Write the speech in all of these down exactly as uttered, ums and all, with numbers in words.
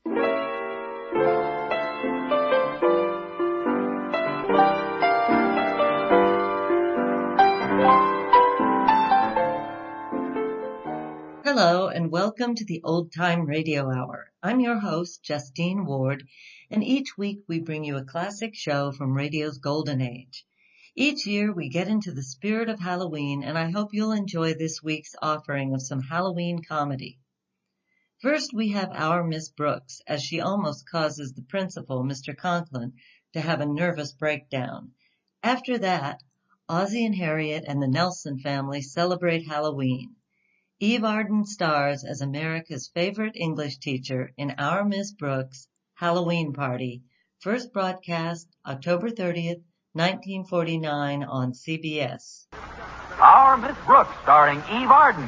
Hello and welcome to the Old Time Radio Hour. I'm your host, Justine Ward, and each week we bring you a classic show from radio's golden age. Each year we get into the spirit of Halloween, and I hope you'll enjoy this week's offering of some Halloween comedy. First we have our Miss Brooks, as she almost causes the principal, Mister Conklin, to have a nervous breakdown. After that, Ozzie and Harriet and the Nelson family celebrate Halloween. Eve Arden stars as America's favorite English teacher in Our Miss Brooks' Halloween Party, first broadcast October thirtieth, nineteen forty-nine on C B S. Our Miss Brooks, starring Eve Arden.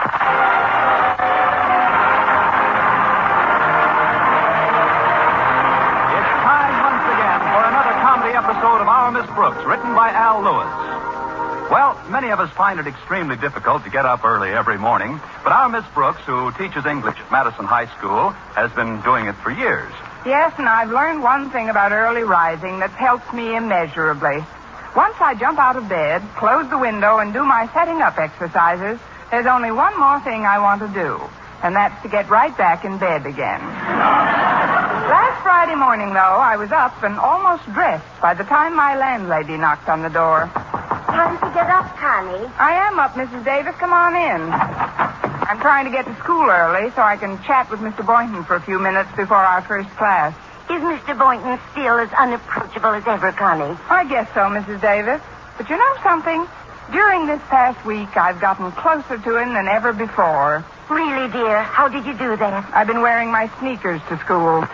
It's time once again for another comedy episode of Our Miss Brooks, written by Al Lewis. Well, many of us find it extremely difficult to get up early every morning, but our Miss Brooks, who teaches English at Madison High School, has been doing it for years. Yes, and I've learned one thing about early rising that's helped me immeasurably. Once I jump out of bed, close the window, and do my setting up exercises, there's only one more thing I want to do, and that's to get right back in bed again. Last Friday morning, though, I was up and almost dressed by the time my landlady knocked on the door. Time to get up, Connie. I am up, Missus Davis. Come on in. I'm trying to get to school early so I can chat with Mister Boynton for a few minutes before our first class. Is Mister Boynton still as unapproachable as ever, Connie? I guess so, Missus Davis. But you know something? During this past week, I've gotten closer to him than ever before. Really, dear? How did you do that? I've been wearing my sneakers to school.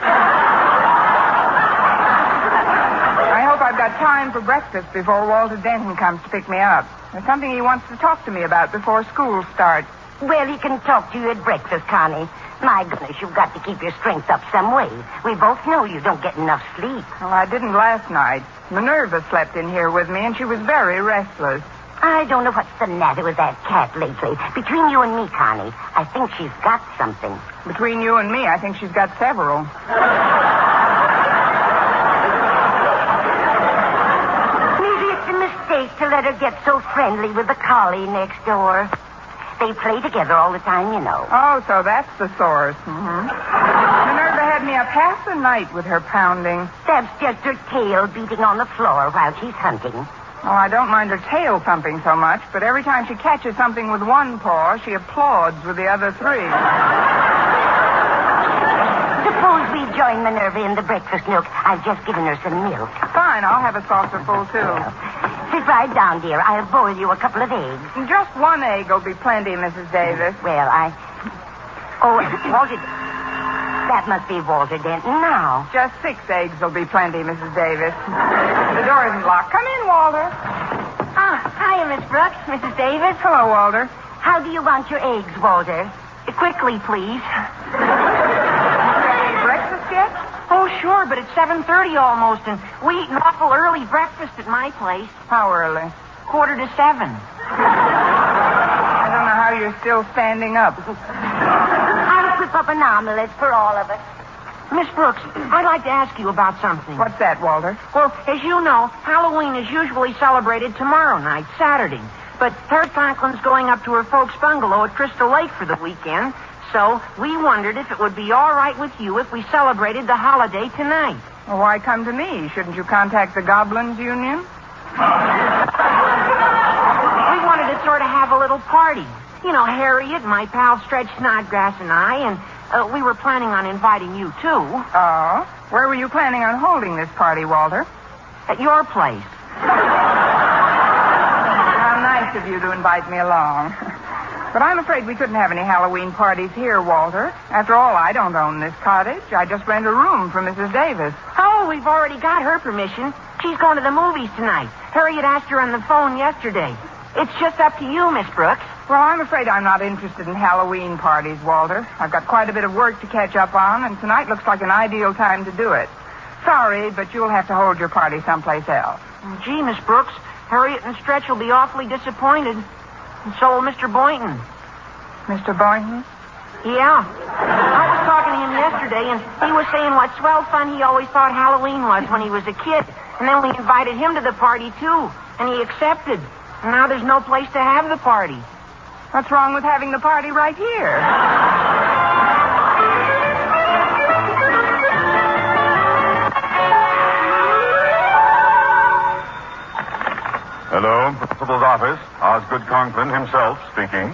I've got time for breakfast before Walter Denton comes to pick me up. There's something he wants to talk to me about before school starts. Well, he can talk to you at breakfast, Connie. My goodness, you've got to keep your strength up some way. We both know you don't get enough sleep. Well, I didn't last night. Minerva slept in here with me, and she was very restless. I don't know what's the matter with that cat lately. Between you and me, Connie, I think she's got something. Between you and me, I think she's got several. To let her get so friendly with the collie next door. They play together all the time, you know. Oh, so that's the source. Mm-hmm. Minerva had me up half the night with her pounding. That's just her tail beating on the floor while she's hunting. Oh, I don't mind her tail thumping so much, but every time she catches something with one paw, she applauds with the other three. Suppose we join Minerva in the breakfast nook. I've just given her some milk. Fine, I'll have a saucer full, too. Sit right down, dear. I'll boil you a couple of eggs. Just one egg will be plenty, Missus Davis. Well, I... Oh, Walter... That must be Walter Denton now. Just six eggs will be plenty, Missus Davis. The door isn't locked. Come in, Walter. Ah, hiya, Miss Brooks, Missus Davis. Hello, Walter. How do you want your eggs, Walter? Quickly, please. Ready for breakfast yet? Oh, sure, but it's seven thirty almost, and we eat an awful early breakfast at my place. How early? Quarter to seven. I don't know how you're still standing up. I'll whip up an omelet for all of us. Miss Brooks, I'd like to ask you about something. What's that, Walter? Well, as you know, Halloween is usually celebrated tomorrow night, Saturday. But Harriet Franklin's going up to her folks' bungalow at Crystal Lake for the weekend. So we wondered if it would be all right with you if we celebrated the holiday tonight. Well, why come to me? Shouldn't you contact the Goblins Union? We wanted to sort of have a little party. You know, Harriet, my pal Stretch Snodgrass, and I, and uh, we were planning on inviting you, too. Oh? Where were you planning on holding this party, Walter? At your place. How nice of you to invite me along. But I'm afraid we couldn't have any Halloween parties here, Walter. After all, I don't own this cottage. I just rent a room for Missus Davis. Oh, we've already got her permission. She's going to the movies tonight. Harriet asked her on the phone yesterday. It's just up to you, Miss Brooks. Well, I'm afraid I'm not interested in Halloween parties, Walter. I've got quite a bit of work to catch up on, and tonight looks like an ideal time to do it. Sorry, but you'll have to hold your party someplace else. Gee, Miss Brooks, Harriet and Stretch will be awfully disappointed. And so will Mister Boynton. Mister Boynton? Yeah. I was talking to him yesterday, and he was saying what swell fun he always thought Halloween was when he was a kid. And then we invited him to the party, too, and he accepted. And now there's no place to have the party. What's wrong with having the party right here? Hello, Principal's office. Osgood Conklin himself speaking.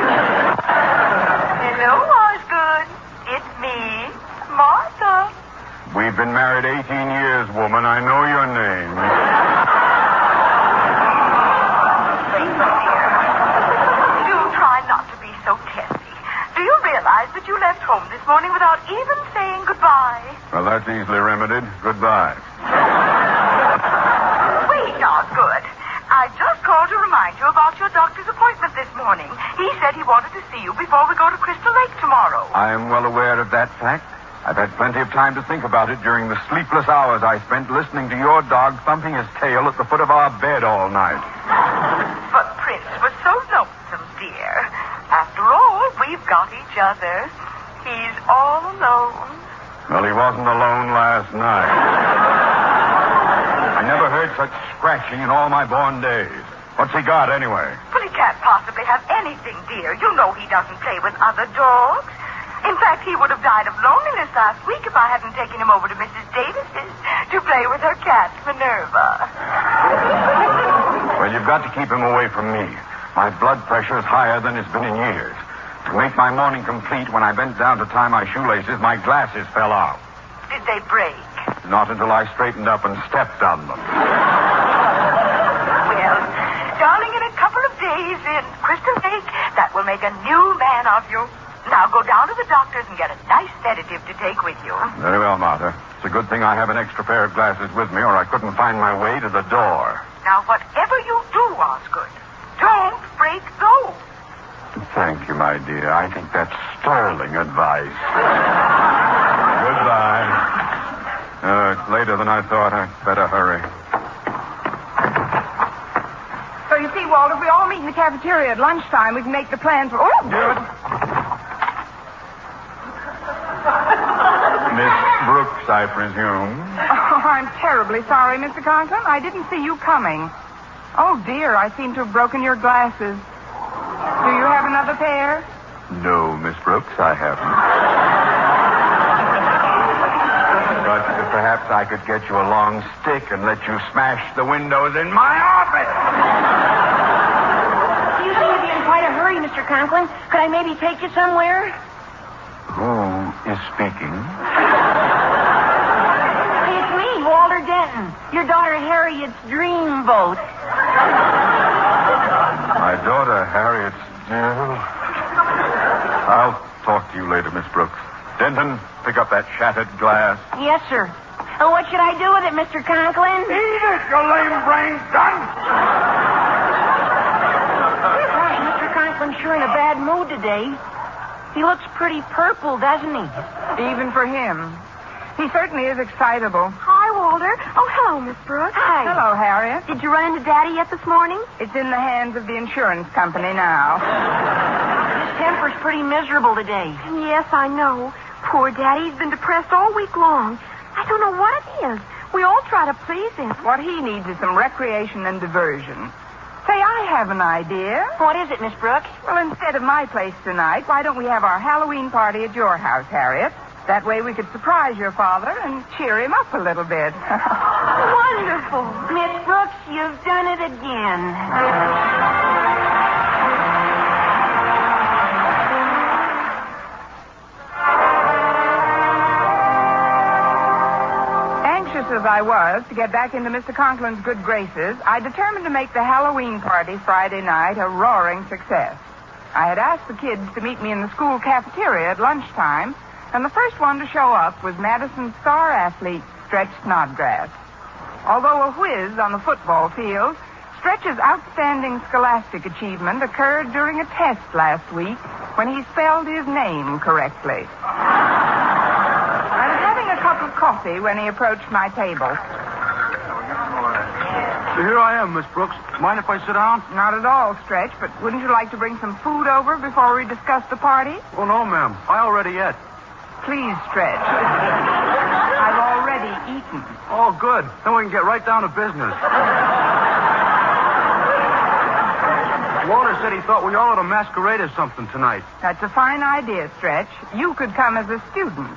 Hello, Osgood. It's me, Martha. We've been married eighteen years, woman. I know your name. Do try not to be so testy. Do you realize that you left home this morning without even saying goodbye? Well, that's easily remedied. Goodbye. Wait, Osgood. I just called to remind you about your doctor's appointment this morning. He said he wanted to see you before we go to Crystal Lake tomorrow. I am well aware of that fact. I've had plenty of time to think about it during the sleepless hours I spent listening to your dog thumping his tail at the foot of our bed all night. But Prince was so lonesome, dear. After all, we've got each other. He's all alone. Well, he wasn't alone last night. I never heard such scratching in all my born days. What's he got, anyway? Well, he can't possibly have anything, dear. You know he doesn't play with other dogs. In fact, he would have died of loneliness last week if I hadn't taken him over to Missus Davis's to play with her cat, Minerva. Well, you've got to keep him away from me. My blood pressure is higher than it's been in years. To make my morning complete, when I bent down to tie my shoelaces, my glasses fell out. Did they break? Not until I straightened up and stepped on them. Well, darling, in a couple of days in Crystal Lake, that will make a new man of you. Now go down to the doctor's and get a nice sedative to take with you. Very well, Martha. It's a good thing I have an extra pair of glasses with me, or I couldn't find my way to the door. Now, whatever you do, Osgood, don't break those. Thank you, my dear. I think that's sterling advice. Goodbye. Uh, it's later than I thought. I'd better hurry. So you see, Walter, if we all meet in the cafeteria at lunchtime, we can make the plans for... Oh, Good. Miss Brooks, I presume. Oh, I'm terribly sorry, Mister Conklin. I didn't see you coming. Oh, dear, I seem to have broken your glasses. Do you have another pair? No, Miss Brooks, I haven't. But perhaps I could get you a long stick and let you smash the windows in my office. You seem to be in quite a hurry, Mister Conklin. Could I maybe take you somewhere? Who is speaking? Hey, it's me, Walter Denton. Your daughter Harriet's dreamboat. My daughter Harriet's dear. I'll talk to you later, Miss Brooks. Denton, pick up that shattered glass. Yes, sir. Oh, what should I do with it, Mister Conklin? Eat it, you lame-brained dunce! Gosh, Mister Conklin's sure in a bad mood today. He looks pretty purple, doesn't he? Even for him. He certainly is excitable. Hi, Walter. Oh, hello, Miss Brooks. Hi. Hello, Harriet. Did you run into Daddy yet this morning? It's in the hands of the insurance company now. His temper's pretty miserable today. Yes, I know. Poor Daddy's been depressed all week long. I don't know what it is. We all try to please him. What he needs is some recreation and diversion. Say, I have an idea. What is it, Miss Brooks? Well, instead of my place tonight, why don't we have our Halloween party at your house, Harriet? That way we could surprise your father and cheer him up a little bit. Wonderful. Miss Brooks, you've done it again. As I was to get back into Mister Conklin's good graces, I determined to make the Halloween party Friday night a roaring success. I had asked the kids to meet me in the school cafeteria at lunchtime, and the first one to show up was Madison's star athlete, Stretch Snodgrass. Although a whiz on the football field, Stretch's outstanding scholastic achievement occurred during a test last week when he spelled his name correctly. Cup of coffee when he approached my table. Here I am, Miss Brooks. Mind if I sit down? Not at all, Stretch, but wouldn't you like to bring some food over before we discuss the party? Oh, no, ma'am. I already ate. please, Stretch. I've already eaten. Oh, good. Then we can get right down to business. Walter said he thought we all ought to masquerade as something tonight. That's a fine idea, Stretch. You could come as a student.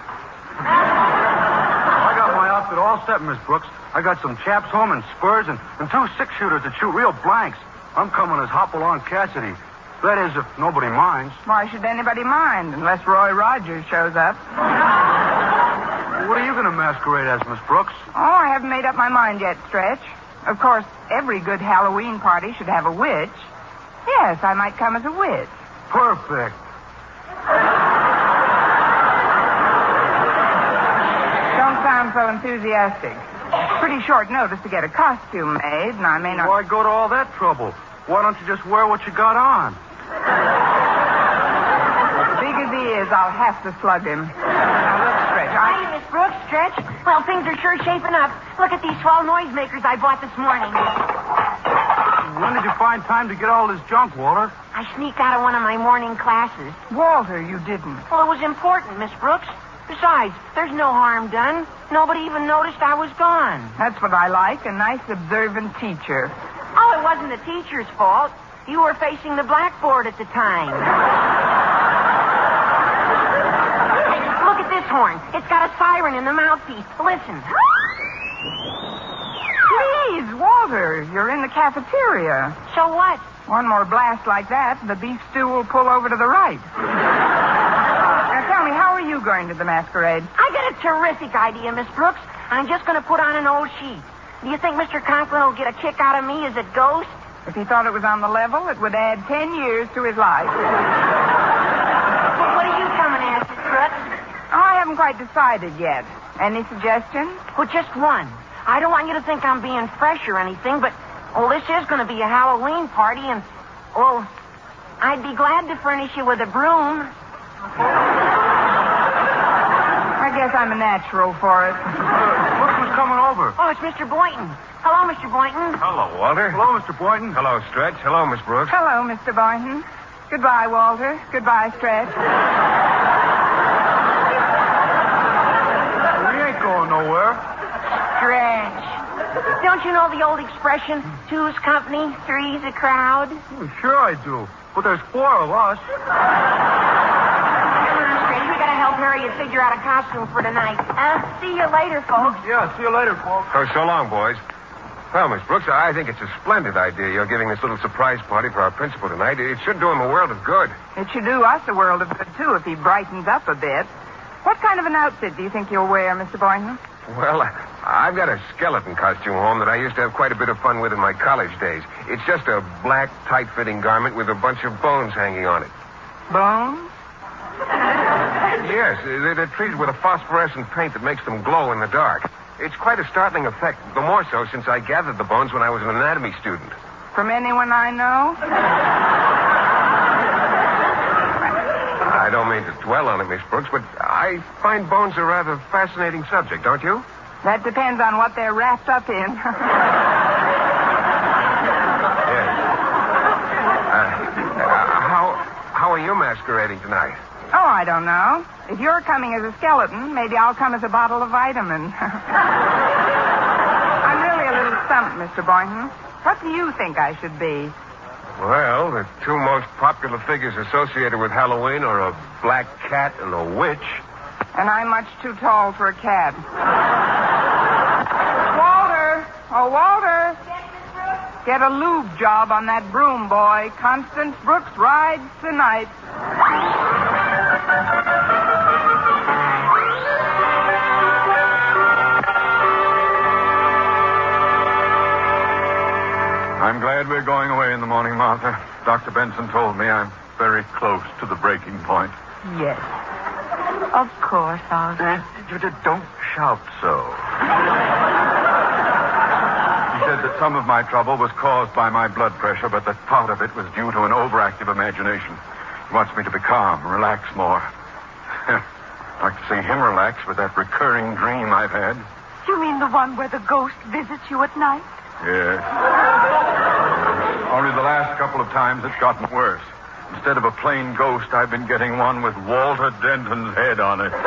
I got my outfit all set, Miss Brooks. I got some chaps home and spurs and, and two six-shooters that shoot real blanks. I'm coming as Hopalong Cassidy. That is, if nobody minds. Why should anybody mind, unless Roy Rogers shows up? What are you going to masquerade as, Miss Brooks? Oh, I haven't made up my mind yet, Stretch. Of course, every good Halloween party should have a witch. Yes, I might come as a witch. Perfect. Don't sound so enthusiastic. Pretty short notice to get a costume made, and I may not... Why go to all that trouble? Why don't you just wear what you got on? Big as he is, I'll have to slug him. Now, look, Stretch, I... Hi, Miss Brooks, Stretch. Well, things are sure shaping up. Look at these swell noisemakers I bought this morning. When did you find time to get all this junk, Walter? I sneaked out of one of my morning classes. Walter, you didn't. Well, it was important, Miss Brooks. Besides, there's no harm done. Nobody even noticed I was gone. That's what I like, a nice observant teacher. Oh, it wasn't the teacher's fault. You were facing the blackboard at the time. Hey, look at this horn. It's got a siren in the mouthpiece. Listen. Please, Walter, you're in the cafeteria. So what? One more blast like that, the beef stew will pull over to the right. Now, tell me, how are you going to the masquerade? I got a terrific idea, Miss Brooks. I'm just going to put on an old sheet. Do you think Mister Conklin will get a kick out of me as a ghost? If he thought it was on the level, it would add ten years to his life. Well, what are you coming as, Miss Brooks? Oh, I haven't quite decided yet. Any suggestions? Well, just one. I don't want you to think I'm being fresh or anything, but, well, this is going to be a Halloween party, and, well, I'd be glad to furnish you with a broom. I guess I'm a natural for it. Look who's coming over. Oh, it's Mister Boynton. Hello, Mister Boynton. Hello, Walter. Hello, Mister Boynton. Hello, Stretch. Hello, Miss Brooks. Hello, Mister Boynton. Goodbye, Walter. Goodbye, Stretch. We ain't going nowhere. Stretch. Don't you know the old expression, two's company, three's a crowd? Well, sure I do. But there's four of us. We gotta help Harriet figure out a costume for tonight. Uh, see you later, folks. Yeah, see you later, folks. Oh, so long, boys. Well, Miss Brooks, I think it's a splendid idea you're giving this little surprise party for our principal tonight. It should do him a world of good. It should do us a world of good, too, if he brightens up a bit. What kind of an outfit do you think you'll wear, Mister Boynton? Well, I've got a skeleton costume home that I used to have quite a bit of fun with in my college days. It's just a black, tight-fitting garment with a bunch of bones hanging on it. Bones? Yes, they're, they're treated with a phosphorescent paint that makes them glow in the dark. It's quite a startling effect, the more so since I gathered the bones when I was an anatomy student. From anyone I know? I don't mean to dwell on it, Miss Brooks, but I find bones a rather fascinating subject, don't you? That depends on what they're wrapped up in. Yes. Uh, how, how are you masquerading tonight? Oh, I don't know. If you're coming as a skeleton, maybe I'll come as a bottle of vitamin. I'm really a little stumped, Mister Boynton. What do you think I should be? Well, the two most popular figures associated with Halloween are a black cat and a witch. And I'm much too tall for a cat. Walter! Oh, Walter! Get a lube job on that broom, boy. Constance Brooks rides tonight. I'm glad we're going away in the morning, Martha. Doctor Benson told me I'm very close to the breaking point. Yes. Of course, I'll... Uh, don't shout so. He said that some of my trouble was caused by my blood pressure, but that part of it was due to an overactive imagination. He wants me to be calm, relax more. I'd like to see him relax with that recurring dream I've had. You mean the one where the ghost visits you at night? Yes. Only the last couple of times it's gotten worse. Instead of a plain ghost, I've been getting one with Walter Denton's head on it.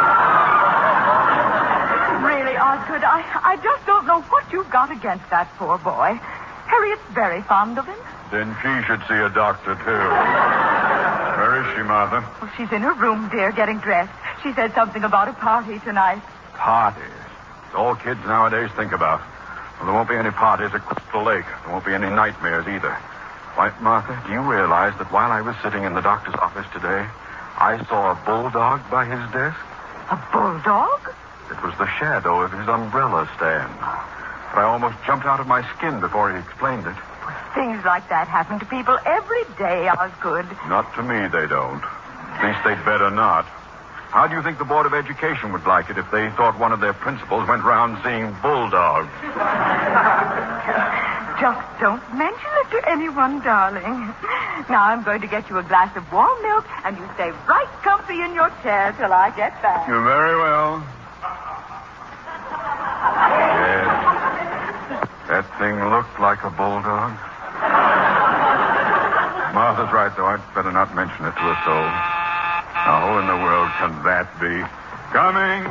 Really, Osgood, I, I just don't know what you've got against that poor boy. Harriet's very fond of him. Then she should see a doctor, too. Where is she, Martha? Well, she's in her room, dear, getting dressed. She said something about a party tonight. Parties. It's all kids nowadays think about. Well, there won't be any parties at Crystal Lake. There won't be any nightmares either. Why, Martha, do you realize that while I was sitting in the doctor's office today, I saw a bulldog by his desk? A bulldog? It was the shadow of his umbrella stand. But I almost jumped out of my skin before he explained it. Well, things like that happen to people every day, Osgood. Not to me, they don't. At least they'd better not. How do you think the Board of Education would like it if they thought one of their principals went round seeing bulldogs? Just don't mention it to anyone, darling. Now I'm going to get you a glass of warm milk, and you stay right comfy in your chair till I get back. You're very well. Yes. That thing looked like a bulldog. Martha's right, though. I'd better not mention it to a soul. Now, who in the world can that be? Coming.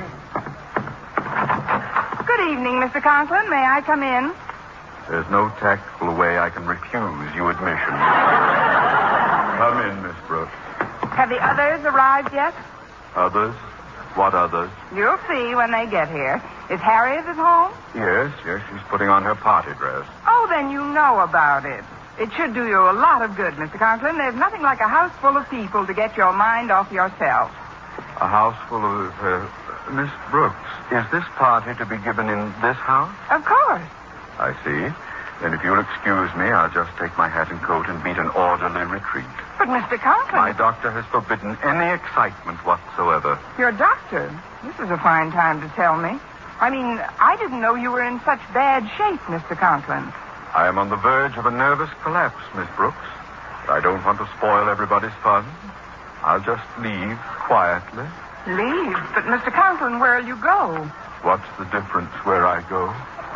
Good evening, Mister Conklin. May I come in? There's no tactful way I can refuse you admission. Come in, Miss Brooks. Have the others arrived yet? Others? What others? You'll see when they get here. Is Harriet at home? Yes, yes, she's putting on her party dress. Oh, then you know about it. It should do you a lot of good, Mister Conklin. There's nothing like a house full of people to get your mind off yourself. A house full of... Uh, Miss Brooks, is this party to be given in this house? Of course. I see. Then if you'll excuse me, I'll just take my hat and coat and beat an orderly retreat. But, Mister Conklin... My doctor has forbidden any excitement whatsoever. Your doctor? This is a fine time to tell me. I mean, I didn't know you were in such bad shape, Mister Conklin. I am on the verge of a nervous collapse, Miss Brooks. But I don't want to spoil everybody's fun. I'll just leave quietly. Leave? But, Mister Conklin, where'll you go? What's the difference where I go?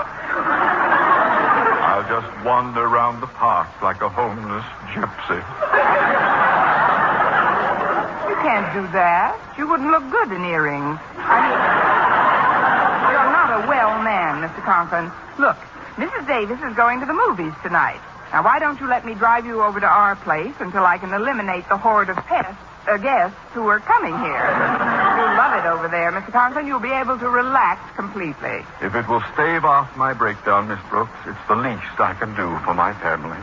I'll just wander around the park like a homeless gypsy. You can't do that. You wouldn't look good in earrings. I mean, you're not a well man, Mister Conklin. Look, Missus Davis is going to the movies tonight. Now, why don't you let me drive you over to our place until I can eliminate the horde of pests, uh, guests who are coming here? You'll love it over there, Mister Conklin. You'll be able to relax completely. If it will stave off my breakdown, Miss Brooks, it's the least I can do for my family.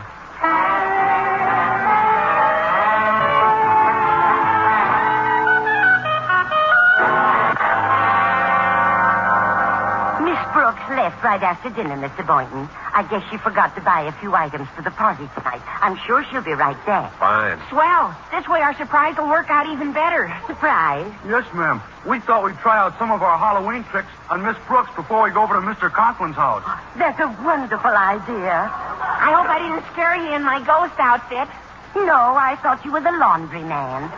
Left right after dinner, Mister Boynton. I guess she forgot to buy a few items for the party tonight. I'm sure she'll be right back. Fine. Swell. This way our surprise will work out even better. Surprise? Yes, ma'am. We thought we'd try out some of our Halloween tricks on Miss Brooks before we go over to Mister Conklin's house. That's a wonderful idea. I hope I didn't scare you in my ghost outfit. No, I thought you were the laundry man.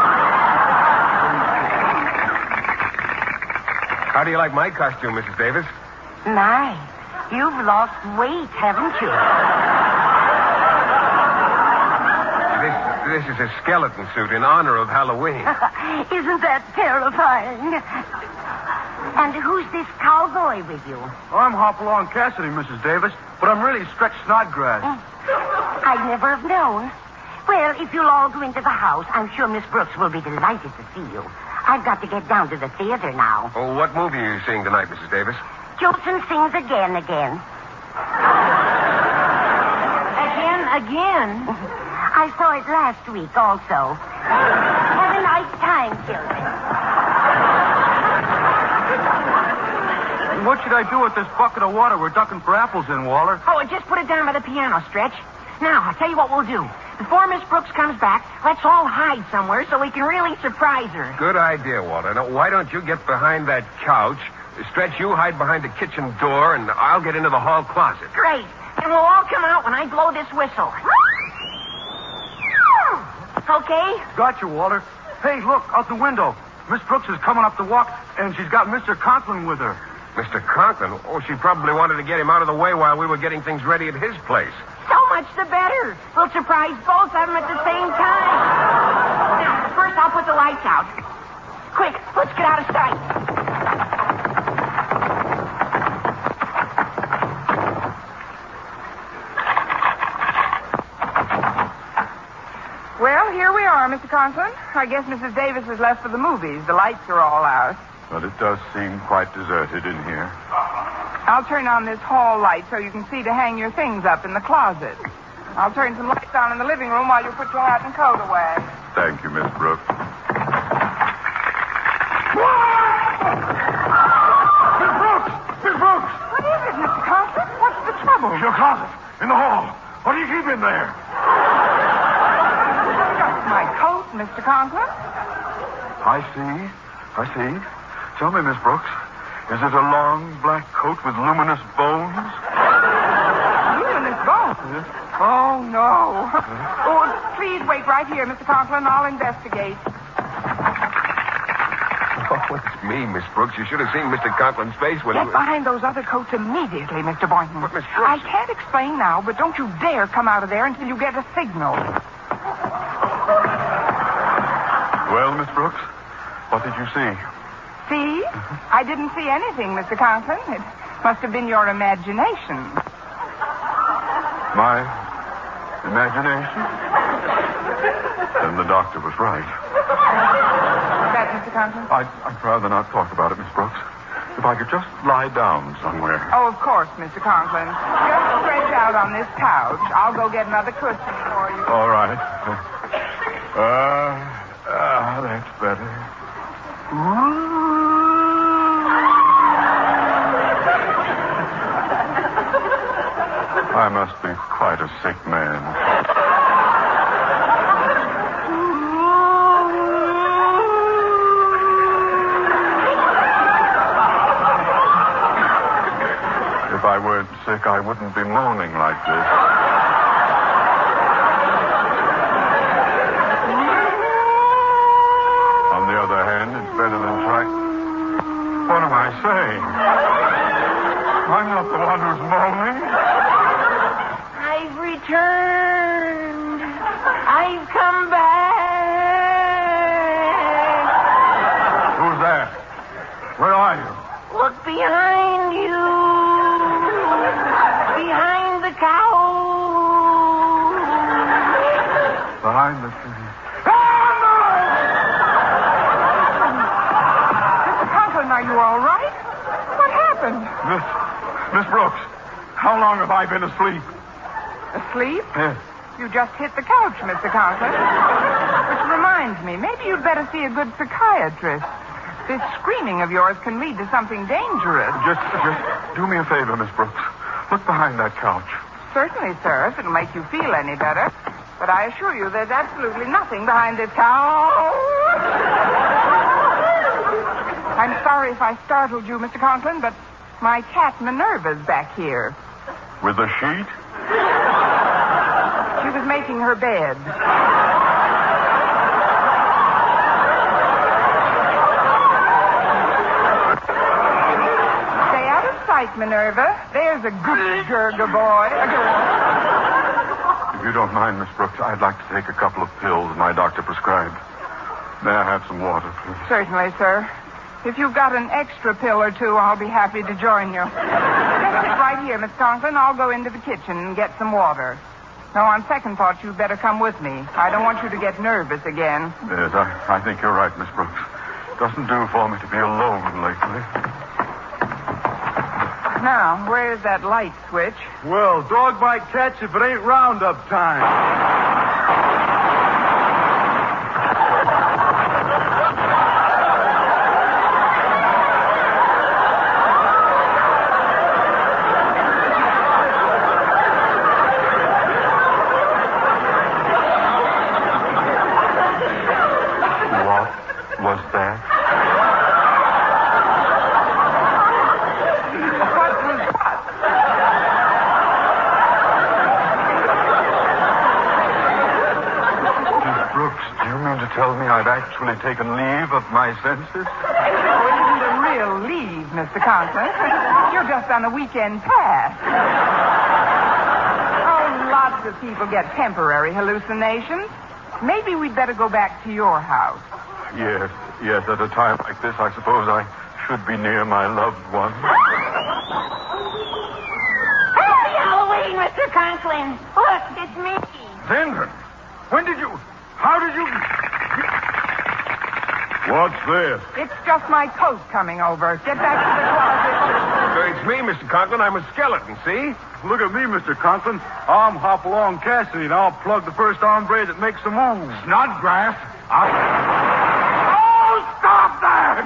How do you like my costume, Missus Davis? My, you've lost weight, haven't you? This, this is a skeleton suit in honor of Halloween. Isn't that terrifying? And who's this cowboy with you? Oh, I'm Hopalong Cassidy, Missus Davis, but I'm really Stretch Snodgrass. I'd never have known. Well, if you'll all go into the house, I'm sure Miss Brooks will be delighted to see you. I've got to get down to the theater now. Oh, what movie are you seeing tonight, Missus Davis? Jolson Sings Again, Again. Again, again? I saw it last week also. Have a nice time, children. What should I do with this bucket of water we're ducking for apples in, Walter? Oh, just put it down by the piano, Stretch. Now, I'll tell you what we'll do. Before Miss Brooks comes back, let's all hide somewhere so we can really surprise her. Good idea, Walter. Now, why don't you get behind that couch? Stretch, you hide behind the kitchen door, and I'll get into the hall closet. Great. And we'll all come out when I blow this whistle. Okay? Gotcha, Walter. Hey, look, out the window. Miss Brooks is coming up the walk, and she's got Mister Conklin with her. Mister Conklin? Oh, she probably wanted to get him out of the way while we were getting things ready at his place. So much the better. We'll surprise both of them at the same time. Now, first I'll put the lights out. Quick, let's get out of sight. Well, here we are, Mister Conklin. I guess Missus Davis has left for the movies. The lights are all out. But it does seem quite deserted in here. I'll turn on this hall light so you can see to hang your things up in the closet. I'll turn some lights on in the living room while you put your hat and coat away. Thank you, Miss Brooks. Miss Brooks! Miss Brooks! What is it, Mister Conklin? What's the trouble? Your closet. In the hall. What do you keep in there? Just my coat, Mister Conklin. I see. I see. Tell me, Miss Brooks, is it a long black coat with luminous bones? Luminous bones? Oh, no. Oh, please wait right here, Mister Conklin. I'll investigate. Oh, it's me, Miss Brooks. You should have seen Mister Conklin's face when Get he... behind those other coats immediately, Mister Boynton. But, Miss Brooks... I can't explain now, but don't you dare come out of there until you get a signal. Well, Miss Brooks, what did you see? See? I didn't see anything, Mister Conklin. It must have been your imagination. My imagination? Then the doctor was right. That, Mister Conklin? I'd, I'd rather not talk about it, Miss Brooks. If I could just lie down somewhere. Oh, of course, Mister Conklin. Just stretch out on this couch. I'll go get another cushion for you. All right. Uh, uh, that's better. I must be quite a sick man. If I weren't sick, I wouldn't be moaning like this. On the other hand, it's better than trying. What am I saying? I'm not the one who's moaning. I've returned. I've come back. Who's that? Where are you? Look behind you. Behind the couch. Behind the... Mister Conklin, are you all right? What happened? Miss... Miss Brooks, how long have I been asleep? Asleep? Yes. You just hit the couch, Mister Conklin. Which reminds me, maybe you'd better see a good psychiatrist. This screaming of yours can lead to something dangerous. Just, just do me a favor, Miss Brooks. Look behind that couch. Certainly, sir, if it'll make you feel any better. But I assure you there's absolutely nothing behind this couch. I'm sorry if I startled you, Mister Conklin, but my cat Minerva's back here. With a sheet? She was making her bed. Stay out of sight, Minerva. There's a good Gerga boy. A girl. If you don't mind, Miss Brooks, I'd like to take a couple of pills my doctor prescribed. May I have some water, please? Certainly, sir. If you've got an extra pill or two, I'll be happy to join you. Just sit right here, Miss Conklin. I'll go into the kitchen and get some water. No, on second thought, you'd better come with me. I don't want you to get nervous again. Yes, I, I think you're right, Miss Brooks. Doesn't do for me to be alone lately. Now, where's that light switch? Well, dog might catch if it ain't roundup time. Was that? What was what? Miss Brooks, do you mean to tell me I've actually taken leave of my senses? Oh, it isn't a real leave, Mister Conklin. You're just on a weekend pass. Oh, lots of people get temporary hallucinations. Maybe we'd better go back to your house. Yes, yes, at a time like this, I suppose I should be near my loved one. Happy Halloween, Mister Conklin. Look, it's me. Denver, when did you... How did you... What's this? It's just my coat coming over. Get back to the closet. It's me, Mister Conklin. I'm a skeleton, see? Look at me, Mister Conklin. I'm Hopalong Cassidy, and I'll plug the first hombre that makes a move. Snodgrass. I'll... Oh, stop that!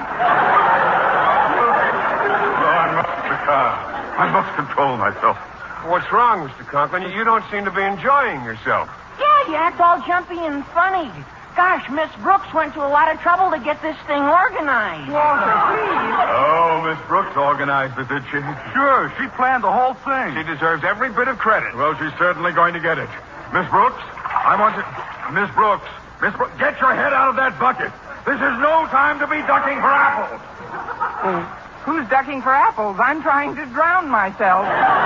No, I must, uh, I must control myself. What's wrong, Mister Conklin? You don't seem to be enjoying yourself. Yeah, you act all jumpy and funny. Gosh, Miss Brooks went to a lot of trouble to get this thing organized. Walter, please. Oh, Miss Brooks organized it, did she? Sure, she planned the whole thing. She deserves every bit of credit. Well, she's certainly going to get it. Miss Brooks, I want to... Miss Brooks, Miss Brooks, get your head out of that bucket. This is no time to be ducking for apples. Oh, who's ducking for apples? I'm trying to drown myself.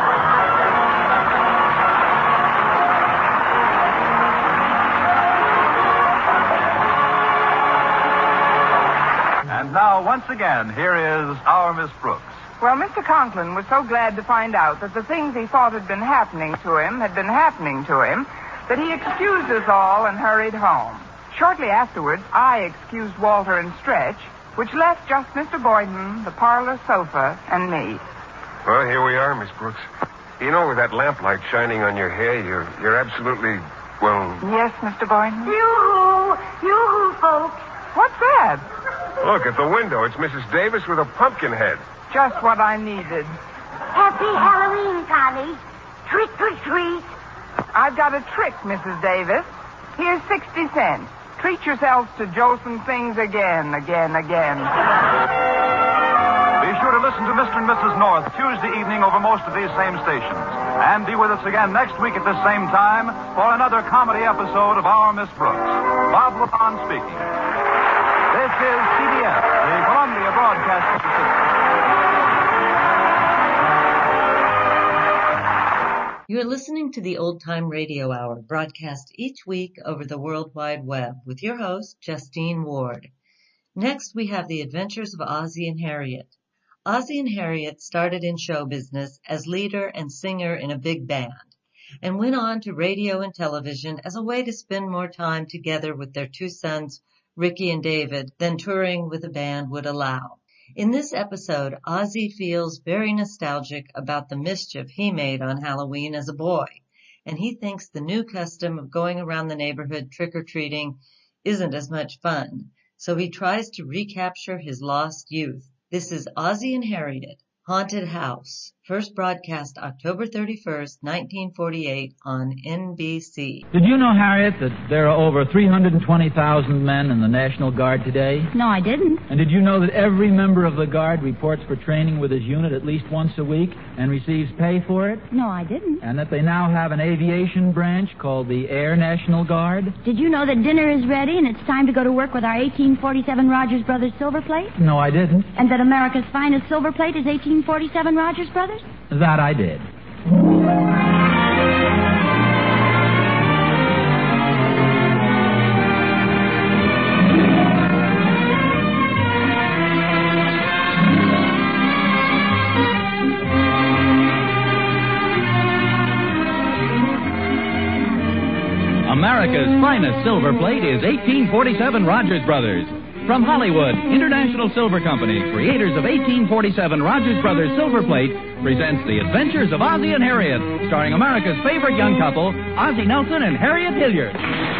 And now, once again, here is our Miss Brooks. Well, Mister Conklin was so glad to find out that the things he thought had been happening to him had been happening to him that he excused us all and hurried home. Shortly afterwards, I excused Walter and Stretch, which left just Mister Boynton, the parlor sofa, and me. Well, here we are, Miss Brooks. You know, with that lamplight shining on your hair, you're you're absolutely, well... Yes, Mister Boynton? Yoo-hoo! Yoo-hoo, folks. What's that? Look, at the window, it's Missus Davis with a pumpkin head. Just what I needed. Happy Halloween, Connie. Trick or treat. I've got a trick, Missus Davis. Here's sixty cents. Treat yourselves to Jolson Sings again, again, again. Be sure to listen to Mister and Missus North Tuesday evening over most of these same stations. And be with us again next week at this same time for another comedy episode of Our Miss Brooks. Bob LeBon speaking. This is C B S, the Columbia Broadcasting System. You're listening to the Old Time Radio Hour, broadcast each week over the World Wide Web with your host, Justine Ward. Next, we have the adventures of Ozzie and Harriet. Ozzie and Harriet started in show business as leader and singer in a big band, and went on to radio and television as a way to spend more time together with their two sons, Ricky and David, than touring with a band would allow. In this episode, Ozzie feels very nostalgic about the mischief he made on Halloween as a boy, and he thinks the new custom of going around the neighborhood trick-or-treating isn't as much fun, so he tries to recapture his lost youth. This is Ozzie and Harriet, Haunted House, first broadcast October thirty-first, nineteen forty-eight on N B C. Did you know, Harriet, that there are over three hundred twenty thousand men in the National Guard today? No, I didn't. And did you know that every member of the Guard reports for training with his unit at least once a week and receives pay for it? No, I didn't. And that they now have an aviation branch called the Air National Guard? Did you know that dinner is ready and it's time to go to work with our eighteen forty-seven Rogers Brothers silver plate? No, I didn't. And that America's finest silver plate is eighteen forty-seven Rogers Brothers? That I did. America's finest silver plate is eighteen forty-seven Rogers Brothers. From Hollywood, International Silver Company, creators of eighteen forty-seven Rogers Brothers Silver Plate, presents The Adventures of Ozzie and Harriet, starring America's favorite young couple, Ozzie Nelson and Harriet Hilliard.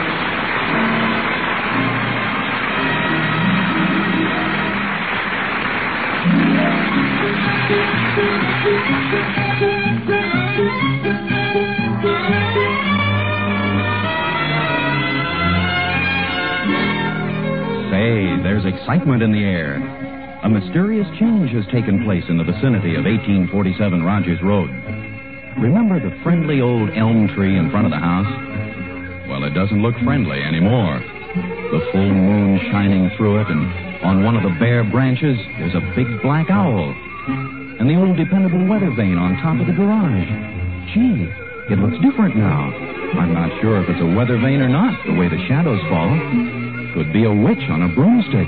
Say, there's excitement in the air. A mysterious change has taken place in the vicinity of eighteen forty-seven Rogers Road. Remember the friendly old elm tree in front of the house? Well, it doesn't look friendly anymore. The full moon shining through it, and on one of the bare branches, there's a big black owl. And the old dependable weather vane on top of the garage. Gee, it looks different now. I'm not sure if it's a weather vane or not, the way the shadows fall. Could be a witch on a broomstick.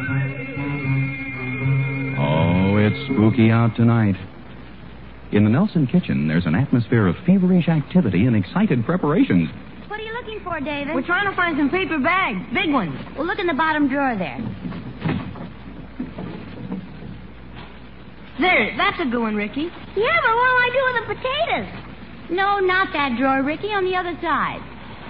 Oh, it's spooky out tonight. In the Nelson kitchen, there's an atmosphere of feverish activity and excited preparations. What are you looking for, David? We're trying to find some paper bags, big ones. Well, look in the bottom drawer there. There, that's a good one, Ricky. Yeah, but what'll I do with the potatoes? No, not that drawer, Ricky, on the other side.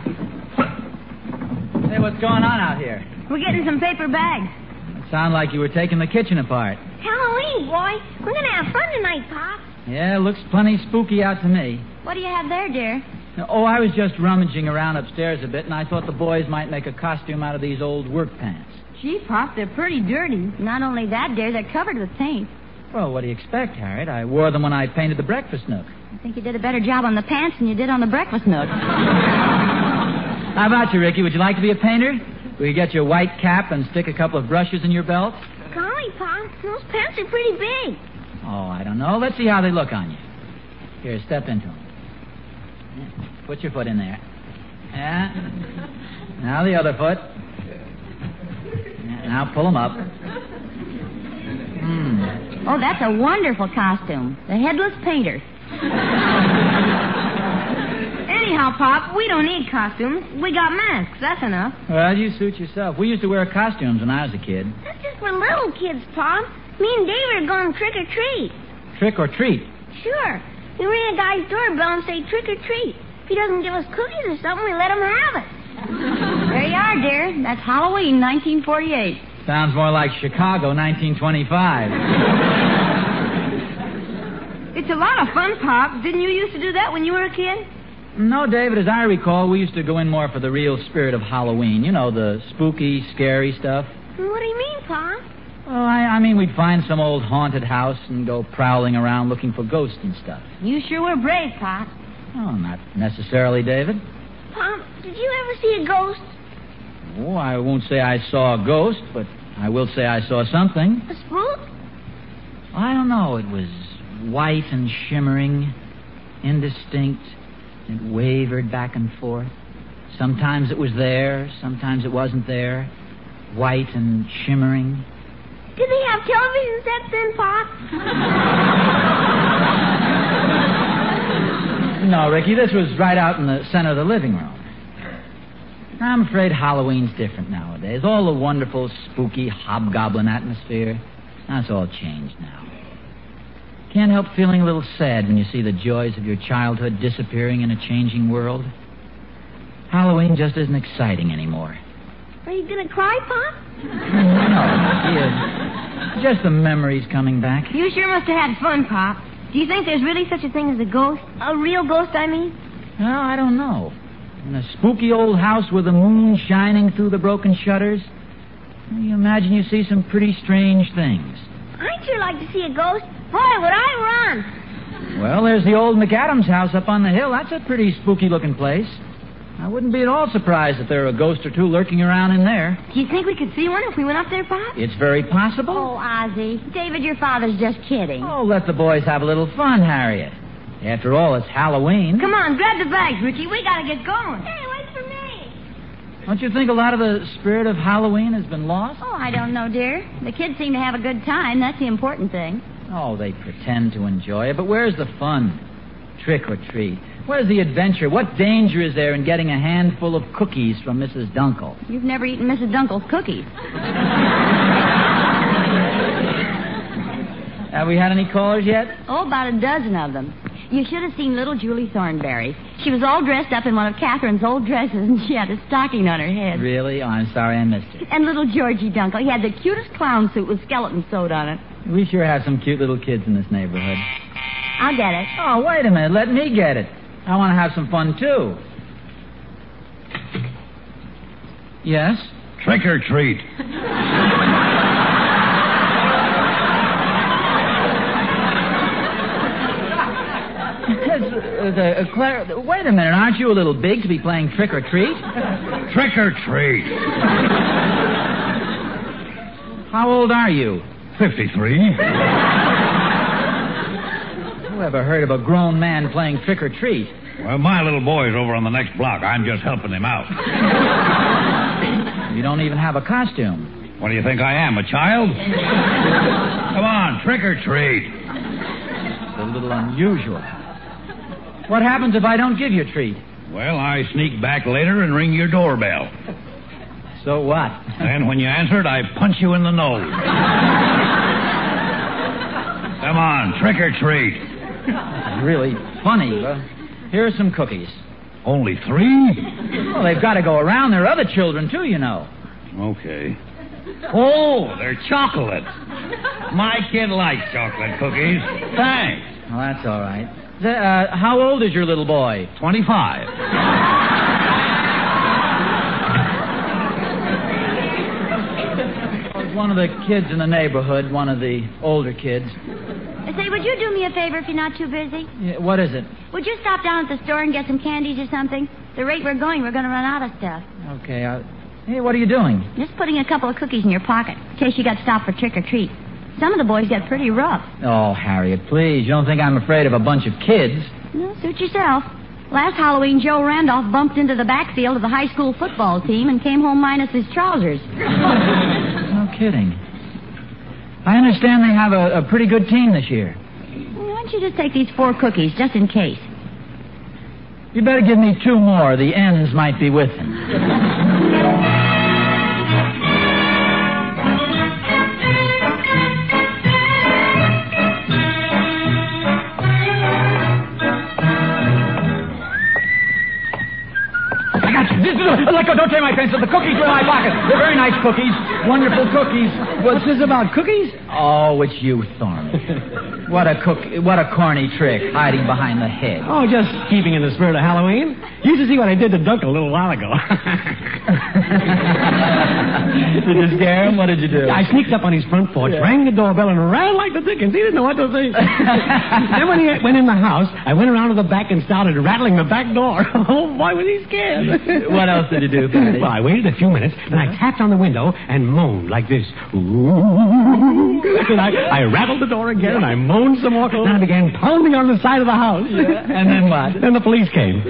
Hey, what's going on out here? We're getting some paper bags. It sounded like you were taking the kitchen apart. Halloween, boy. We're going to have fun tonight, Pop. Yeah, looks plenty spooky out to me. What do you have there, dear? Oh, I was just rummaging around upstairs a bit, and I thought the boys might make a costume out of these old work pants. Gee, Pop, they're pretty dirty. Not only that, dear, they're covered with paint. Well, what do you expect, Harriet? I wore them when I painted the breakfast nook. I think you did a better job on the pants than you did on the breakfast nook. How about you, Ricky? Would you like to be a painter? Will you get your white cap and stick a couple of brushes in your belt? Golly, Pop, those pants are pretty big. Oh, I don't know. Let's see how they look on you. Here, step into them. Put your foot in there. Yeah. Now the other foot. Yeah, now pull them up. Hmm. Oh, that's a wonderful costume. The Headless Painter. Anyhow, Pop, we don't need costumes. We got masks. That's enough. Well, you suit yourself. We used to wear costumes when I was a kid. That's just for little kids, Pop. Me and David are going trick or treat. Trick or treat? Sure. We ring a guy's doorbell and say trick or treat. If he doesn't give us cookies or something, we let him have it. There you are, dear. That's Halloween, nineteen forty-eight. Sounds more like Chicago, nineteen twenty-five. It's a lot of fun, Pop. Didn't you used to do that when you were a kid? No, David, as I recall, we used to go in more for the real spirit of Halloween. You know, the spooky, scary stuff. What do you mean, Pop? Oh, I, I mean, we'd find some old haunted house and go prowling around looking for ghosts and stuff. You sure were brave, Pop. Oh, not necessarily, David. Pop, did you ever see a ghost? Oh, I won't say I saw a ghost, but I will say I saw something. A spook? I don't know. It was white and shimmering, indistinct. It wavered back and forth. Sometimes it was there, sometimes it wasn't there. White and shimmering. Did they have television sets then, Pop? No, Ricky, this was right out in the center of the living room. I'm afraid Halloween's different nowadays. All the wonderful, spooky, hobgoblin atmosphere, that's all changed now. Can't help feeling a little sad when you see the joys of your childhood disappearing in a changing world. Halloween just isn't exciting anymore. Are you going to cry, Pop? No, dear. Just the memories coming back. You sure must have had fun, Pop. Do you think there's really such a thing as a ghost? A real ghost, I mean? No, I don't know. In a spooky old house with the moon shining through the broken shutters, you imagine you see some pretty strange things. I'd sure like to see a ghost. Boy, would I run. Well, there's the old McAdams house up on the hill. That's a pretty spooky-looking place. I wouldn't be at all surprised if there were a ghost or two lurking around in there. Do you think we could see one if we went up there, Pop? It's very possible. Oh, Ozzie. David, your father's just kidding. Oh, let the boys have a little fun, Harriet. After all, it's Halloween. Come on, grab the bags, Ricky. We gotta get going. Hey, wait for me. Don't you think a lot of the spirit of Halloween has been lost? Oh, I don't know, dear. The kids seem to have a good time. That's the important thing. Oh, they pretend to enjoy it, but where's the fun? Trick or treat. Where's the adventure? What danger is there in getting a handful of cookies from Missus Dunkel? You've never eaten Missus Dunkel's cookies. Have we had any callers yet? Oh, about a dozen of them. You should have seen little Julie Thornberry. She was all dressed up in one of Catherine's old dresses, and she had a stocking on her head. Really? Oh, I'm sorry I missed it. And little Georgie Dunkel. He had the cutest clown suit with skeletons sewed on it. We sure have some cute little kids in this neighborhood. I'll get it. Oh, wait a minute. Let me get it. I want to have some fun, too. Yes? Trick or treat. Uh, the, uh, Claire, wait a minute. Aren't you a little big to be playing trick or treat? Trick or treat. How old are you? Fifty-three. Who ever heard of a grown man playing trick or treat? Well, my little boy's over on the next block. I'm just helping him out. You don't even have a costume. What do you think I am, a child? Come on, trick or treat. It's a little unusual. What happens if I don't give you a treat? Well, I sneak back later and ring your doorbell. So what? And when you answer it, I punch you in the nose. Come on, trick or treat. It's really funny. Uh, here are some cookies. Only three? Well, they've got to go around. There are other children, too, you know. Okay. Oh, they're chocolate. My kid likes chocolate cookies. Thanks. Well, that's all right. The, uh, how old is your little boy? Twenty-five. One of the kids in the neighborhood, one of the older kids. Say, would you do me a favor if you're not too busy? Yeah, what is it? Would you stop down at the store and get some candies or something? The rate we're going, we're going to run out of stuff. Okay, uh, hey, what are you doing? Just putting a couple of cookies in your pocket, in case you got stopped for trick or treat. Some of the boys get pretty rough. Oh, Harriet, please. You don't think I'm afraid of a bunch of kids? No, suit yourself. Last Halloween, Joe Randolph bumped into the backfield of the high school football team and came home minus his trousers. No kidding. I understand they have a, a pretty good team this year. Why don't you just take these four cookies, just in case? You better give me two more. The ends might be with them. Let go, don't tear my pencil. The cookies are in my pocket. They're very nice cookies. Wonderful cookies. What's this about cookies? Oh, it's you, Thorny. What a cook, what a corny trick, hiding behind the head. Oh, just keeping in the spirit of Halloween. You should see what I did to Duck a little while ago. Did you scare him? What did you do? I sneaked up on his front porch, yeah. rang the doorbell, and ran like the dickens. He didn't know what to say. Then when he went in the house, I went around to the back and started rattling the back door. Oh, boy, was he scared. What else did you do, Patty? Well, I waited a few minutes, and I tapped on the window and moaned like this. Ooh. And I, I rattled the door again, and I moaned some more. Then I began pounding on the side of the house. Yeah. And then what? Then the police came.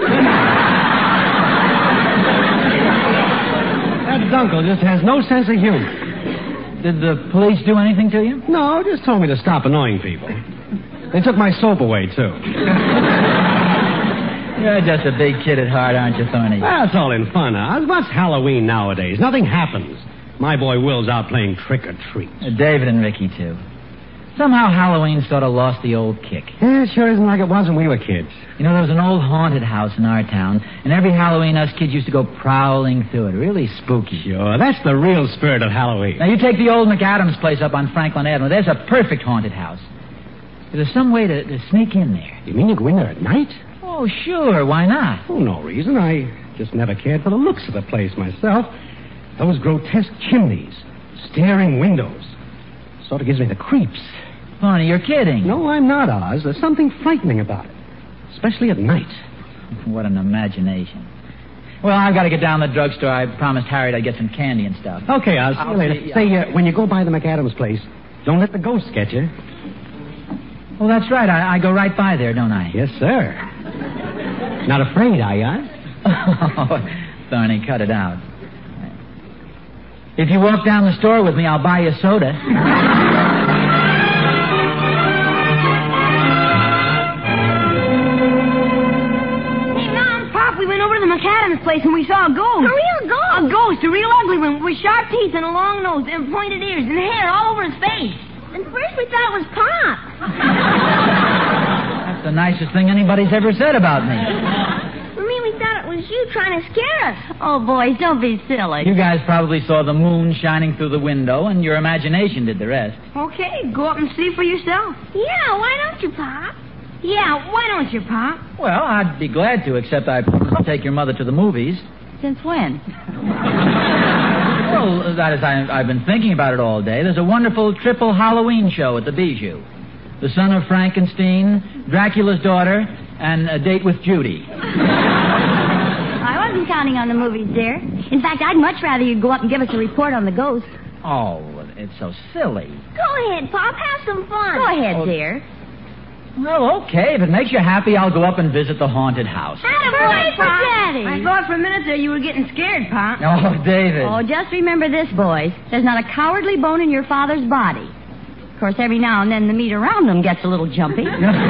That Dunkel just has no sense of humor. Did the police do anything to you? No, just told me to stop annoying people. They took my soap away, too. You're just a big kid at heart, aren't you, Thorny? That's all in fun, Oz. What's Halloween nowadays? Nothing happens. My boy Will's out playing trick or treat. Uh, David and Ricky, too. Somehow Halloween sort of lost the old kick. Yeah, it sure isn't like it was when we were kids. You know, there was an old haunted house in our town, and every Halloween us kids used to go prowling through it. Really spooky. Sure, that's the real spirit of Halloween. Now, you take the old McAdams place up on Franklin Avenue. There's a perfect haunted house. There's some way to, to sneak in there. You mean you go in there at night? Oh, sure. Why not? Oh, no reason. I just never cared for the looks of the place myself. Those grotesque chimneys, staring windows. Sort of gives me the creeps. Barney, you're kidding. No, I'm not, Oz. There's something frightening about it. Especially at night. What an imagination. Well, I've got to get down to the drugstore. I promised Harriet I'd get some candy and stuff. Okay, Oz. See you later. See, Say, uh, when you go by the McAdams place, don't let the ghosts get you. Oh, that's right. I, I go right by there, don't I? Yes, sir. Not afraid, are you, Oz? Oh, Thorny, cut it out. If you walk down the store with me, I'll buy you a soda. McAdams place and we saw a ghost. A real ghost? A ghost, a real ugly one with sharp teeth and a long nose and pointed ears and hair all over his face. And first we thought it was Pop. That's the nicest thing anybody's ever said about me. I mean, we thought it was you trying to scare us. Oh, boys, don't be silly. You guys probably saw the moon shining through the window and your imagination did the rest. Okay, go up and see for yourself. Yeah, why don't you, Pop? Yeah, why don't you, Pop? Well, I'd be glad to, except I promised to take your mother to the movies. Since when? Well, that is, I, I've been thinking about it all day. There's a wonderful triple Halloween show at the Bijou. The Son of Frankenstein, Dracula's Daughter, and A Date with Judy. I wasn't counting on the movies, dear. In fact, I'd much rather you go up and give us a report on the ghost. Oh, it's so silly. Go ahead, Pop. Have some fun. Go ahead, oh, dear. Well, okay. If it makes you happy, I'll go up and visit the haunted house. Attaboy, Pop. Daddy. I thought for a minute there you were getting scared, Pop. Oh, David. Oh, just remember this, boys. There's not a cowardly bone in your father's body. Of course, every now and then the meat around him gets a little jumpy.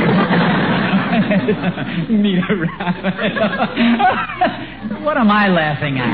Meet around. What am I laughing at?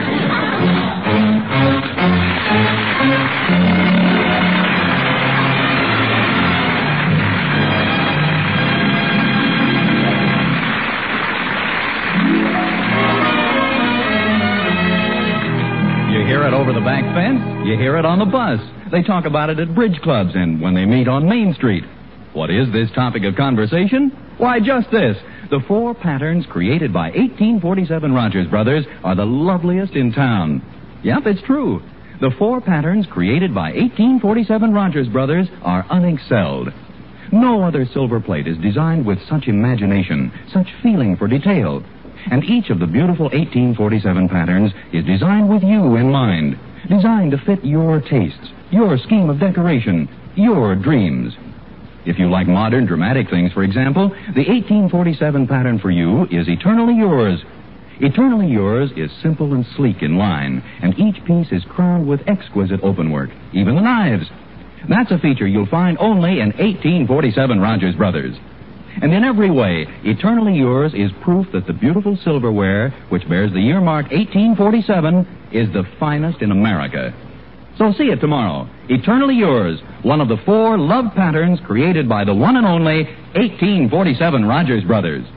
You hear it over the back fence. You hear it on the bus. They talk about it at bridge clubs and when they meet on Main Street. What is this topic of conversation? Why, just this. The four patterns created by eighteen forty-seven Rogers Brothers are the loveliest in town. Yep, it's true. The four patterns created by eighteen forty-seven Rogers Brothers are unexcelled. No other silver plate is designed with such imagination, such feeling for detail. And each of the beautiful eighteen forty-seven patterns is designed with you in mind, designed to fit your tastes, your scheme of decoration, your dreams. If you like modern, dramatic things, for example, the eighteen forty-seven pattern for you is Eternally Yours. Eternally Yours is simple and sleek in line, and each piece is crowned with exquisite openwork, even the knives. That's a feature you'll find only in eighteen forty-seven Rogers Brothers. And in every way, Eternally Yours is proof that the beautiful silverware, which bears the year mark eighteen forty-seven, is the finest in America. So see it tomorrow. Eternally Yours, one of the four love patterns created by the one and only eighteen forty-seven Rogers Brothers.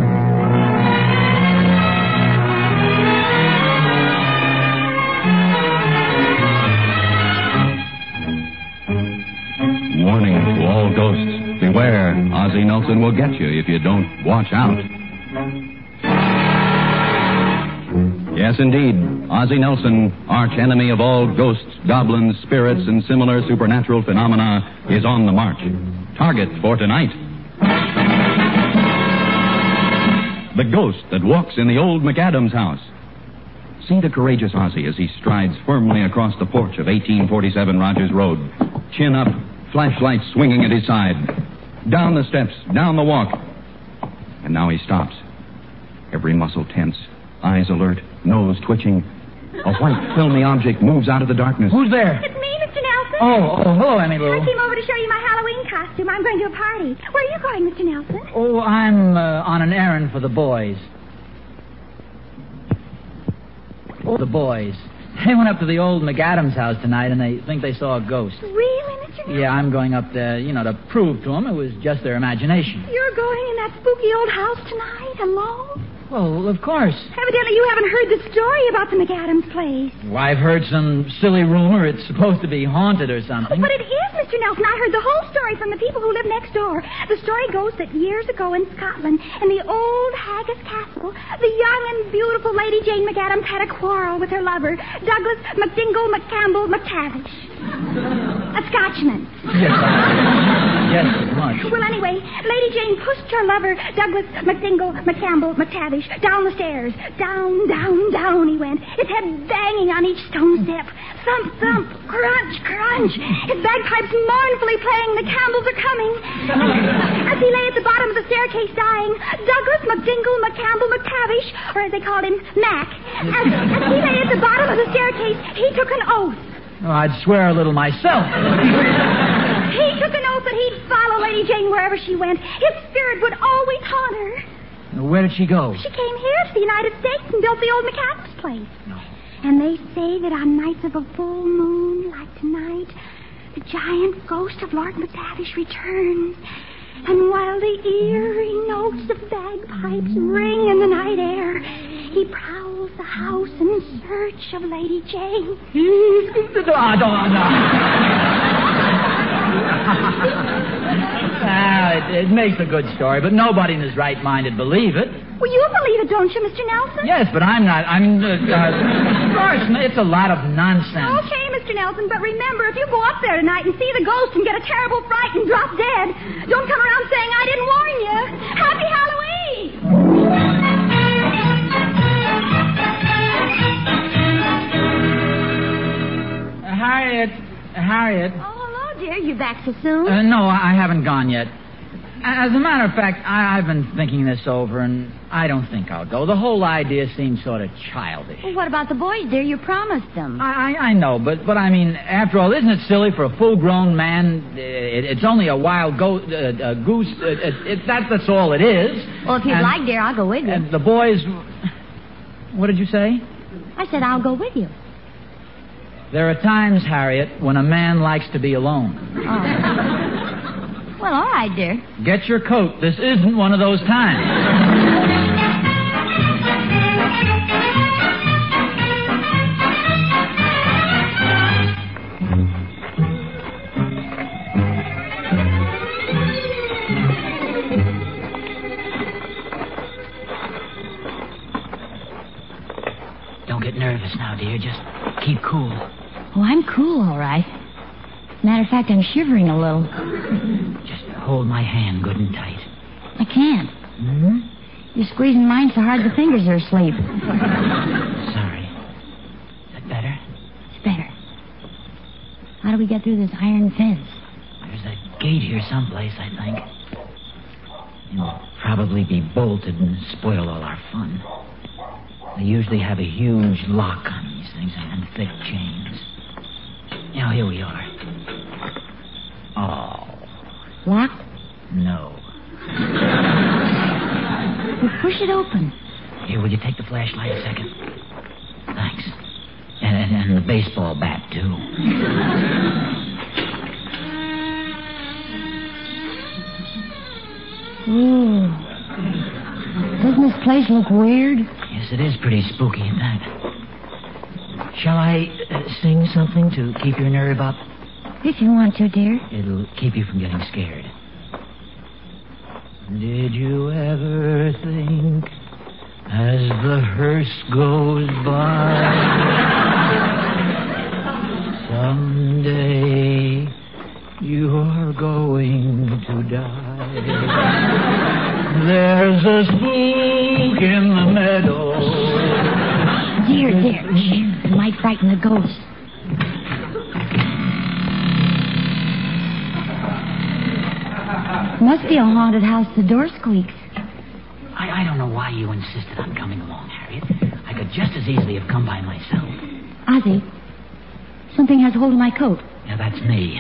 Warning to all ghosts. Beware, Ozzie Nelson will get you if you don't watch out. Yes, indeed. Ozzie Nelson, arch enemy of all ghosts, goblins, spirits, and similar supernatural phenomena, is on the march. Target for tonight. The ghost that walks in the old McAdams house. See the courageous Ozzie as he strides firmly across the porch of eighteen forty-seven Rogers Road. Chin up, flashlight swinging at his side. Down the steps, down the walk. And now he stops. Every muscle tense, eyes alert, nose twitching. A white, filmy object moves out of the darkness. Who's there? It's me, Mister Nelson. Oh, oh, hello, Emmy Lou. I came over to show you my Halloween costume. I'm going to a party. Where are you going, Mister Nelson? Oh, I'm uh, on an errand for the boys. Oh, the boys. They went up to the old McAdams house tonight, and they think they saw a ghost. Really, Mister Nelson? Yeah, I'm going up there, you know, to prove to them it was just their imagination. You're going in that spooky old house tonight, alone? Well, of course. Evidently you haven't heard the story about the McAdams place. Well, I've heard some silly rumor it's supposed to be haunted or something. Oh, but it is, Mister Nelson. I heard the whole story from the people who live next door. The story goes that years ago in Scotland, in the old Haggis Castle, the young and beautiful Lady Jane McAdams had a quarrel with her lover, Douglas McDingle McCampbell McTavish. A Scotchman. Yes, yes, much. Well, anyway, Lady Jane pushed her lover, Douglas McDingle McCampbell McTavish, down the stairs. Down, down, down he went, his head banging on each stone step. Thump, thump, crunch, crunch. His bagpipes mournfully playing, the Campbells are coming. As he lay at the bottom of the staircase dying, Douglas McDingle McCampbell McTavish, or as they called him, Mac, as, as he lay at the bottom of the staircase, he took an oath. Oh, I'd swear a little myself. He took an oath that he'd follow Lady Jane wherever she went. His spirit would always haunt her. Where did she go? She came here to the United States and built the old McAdams place. No. And they say that on nights of a full moon like tonight, the giant ghost of Lord McTavish returns. And while the eerie notes of bagpipes ring in the night air, he prowls the house in search of Lady Jane. Ah, don't, no. ah, it, it makes a good story, but nobody in his right mind would believe it. Well, you believe it, don't you, Mister Nelson? Yes, but I'm not. I'm. Uh, uh, of course, it's a lot of nonsense. Okay, Mister Nelson, but remember, if you go up there tonight and see the ghost and get a terrible fright and drop dead, don't come around saying I didn't warn you. Happy Halloween! Uh, Harriet, Harriet. Oh, hello, dear. You back so soon? Uh, no, I haven't gone yet. As a matter of fact, I, I've been thinking this over, and I don't think I'll go. The whole idea seems sort of childish. Well, what about the boys, dear? You promised them. I, I, I know, but, but I mean, after all, isn't it silly for a full-grown man? It, it's only a wild go, uh, uh, goose. Uh, it, it, that, that's all it is. Well, if you'd and, like, dear, I'll go with you. And the boys... What did you say? I said I'll go with you. There are times, Harriet, when a man likes to be alone. Oh. Well, all right, dear. Get your coat. This isn't one of those times. Don't get nervous now, dear. Just keep cool. Oh, I'm cool, all right. Matter of fact, I'm shivering a little. Just hold my hand good and tight. I can't. Hmm? You're squeezing mine so hard the fingers are asleep. Sorry. Is that better? It's better. How do we get through this iron fence? There's a gate here someplace, I think. It'll probably be bolted and spoil all our fun. They usually have a huge lock on these things and thick chains. Now, here we are. Oh. Locked? No. Well, push it open. Here, will you take the flashlight a second? Thanks. And, and, and the baseball bat, too. Ooh. Doesn't this place look weird? Yes, it is pretty spooky at that. Shall I uh, sing something to keep your nerve up? If you want to, dear. It'll keep you from getting scared. Did you ever think, as the hearse goes by, someday you're going to die? There's a spook in the meadow. Dear, dear, shh. It might frighten the ghost. Must be a haunted house. The door squeaks. I, I don't know why you insisted on coming along, Harriet. I could just as easily have come by myself. Ozzy, something has hold of my coat. Yeah, that's me.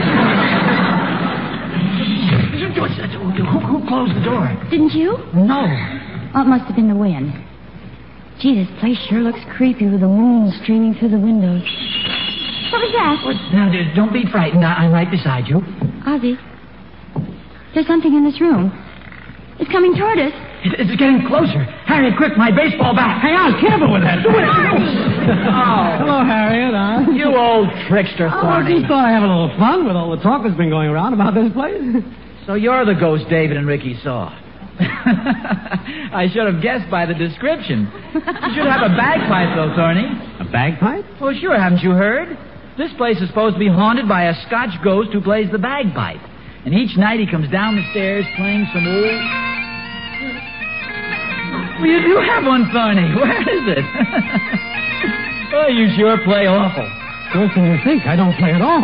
Who, who closed the door? Didn't you? No. Oh, it must have been the wind. Gee, this place sure looks creepy with the moon streaming through the windows. What was that? What? Now, dear, don't be frightened. I, I'm right beside you. Ozzy, there's something in this room. It's coming toward us. It, it's getting closer. Harriet, quick, my baseball bat. Hang on, careful with that. Do it. Oh. Hello, Harriet. Huh? You old trickster, Oh, I Thorny. just thought I'd have a little fun with all the talk that's been going around about this place. So you're the ghost David and Ricky saw. I should have guessed by the description. You should have a bagpipe, though, Thorny. A bagpipe? Well, sure, haven't you heard? This place is supposed to be haunted by a Scotch ghost who plays the bagpipe. And each night he comes down the stairs playing some old... Well, you do have one, Thorny. Where is it? Oh, you sure play awful. Worse than you think. I don't play at all.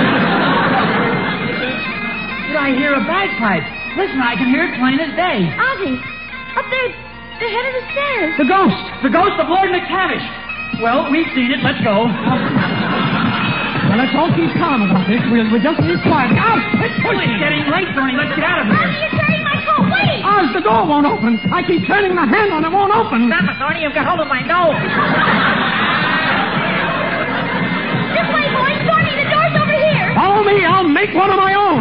Did I hear a bagpipe? Listen, I can hear it plain as day. Ozzy, up there, the head of the stairs. The ghost! The ghost of Lord McTavish! Well, we've seen it. Let's go. Well, let's all keep calm about this. We'll, we'll just be quiet. Out! It's Oh, it's getting late, Thorny. Let's get out of here. Ozzy, you're carrying my coat. Wait! Oz, the door won't open. I keep turning the handle and it won't open. Stop it, Thorny. You've got hold of my nose. This way, boys. Thorny, the door's over here. Follow me. I'll make one of my own.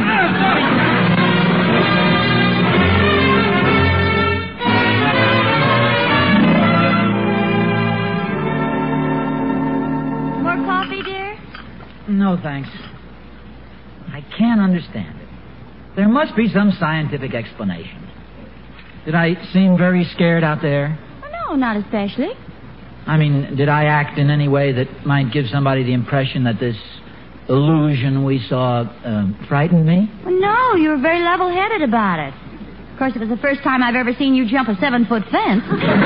More coffee, dear? No, thanks. I can't understand it. There must be some scientific explanation. Did I seem very scared out there? Oh, no, not especially. I mean, did I act in any way that might give somebody the impression that this illusion we saw uh, frightened me? Well, no, you were very level-headed about it. Of course, it was the first time I've ever seen you jump a seven-foot fence.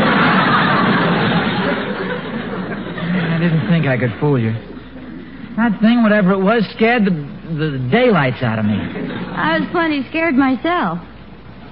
I didn't think I could fool you. That thing, whatever it was, scared the, the daylights out of me. I was plenty scared myself.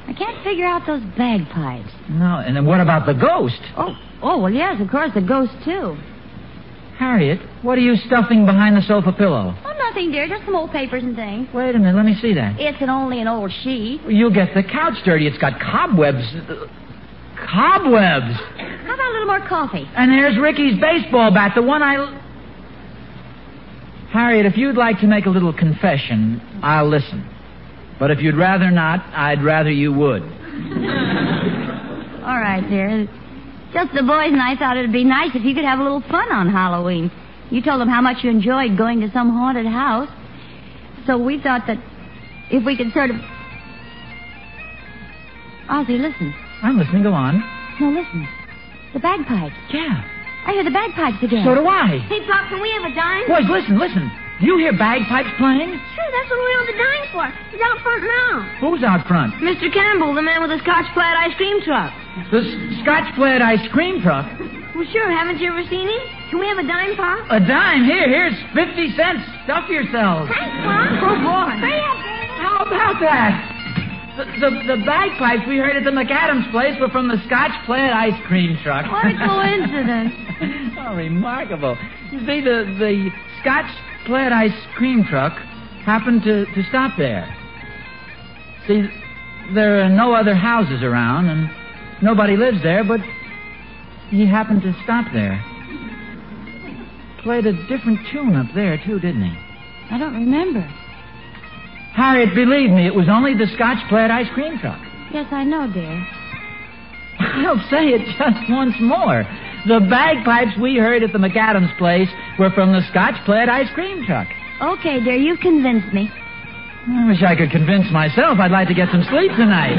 I can't figure out those bagpipes. No, and then what about the ghost? Oh, oh, well, yes, of course, the ghost, too. Harriet, what are you stuffing behind the sofa pillow? Oh, nothing, dear. Just some old papers and things. Wait a minute. Let me see that. It's an only an old sheet. You'll get the couch dirty. It's got cobwebs. Cobwebs. How about a little more coffee? And there's Ricky's baseball bat, the one I... Harriet, if you'd like to make a little confession, I'll listen. But if you'd rather not, I'd rather you would. All right, dear. Just the boys and I thought it'd be nice if you could have a little fun on Halloween. You told them how much you enjoyed going to some haunted house. So we thought that if we could sort of... Ozzie, listen. I'm listening. Go on. No, listen. The bagpipes. Yeah. I hear the bagpipes again. So do I. Hey, Pop, can we have a dime? Boys, listen, listen. Do you hear bagpipes playing? Sure, that's what we want the dime for. He's out front now. Who's out front? Mister Campbell, the man with the Scotch Plaid ice cream truck. The S- Scotch Plaid ice cream truck? Well, sure. Haven't you ever seen him? Can we have a dime, Pop? A dime? Here, here's fifty cents. Stuff yourselves. Thanks, Pop. Oh, boy. Hurry up, David. How about that? The, the, the bagpipes we heard at the McAdams place were from the Scotch Plaid ice cream truck. What a coincidence. Oh, remarkable. You see, the, the Scotch Plaid ice cream truck happened to, to stop there. See, there are no other houses around, and nobody lives there, but he happened to stop there. Played a different tune up there, too, didn't he? I don't remember. Harriet, believe me, it was only the Scotch Plaid ice cream truck. Yes, I know, dear. I'll say it just once more. The bagpipes we heard at the McAdams place were from the Scotch Plaid ice cream truck. Okay, dear, you've convinced me. I wish I could convince myself. I'd like to get some sleep tonight.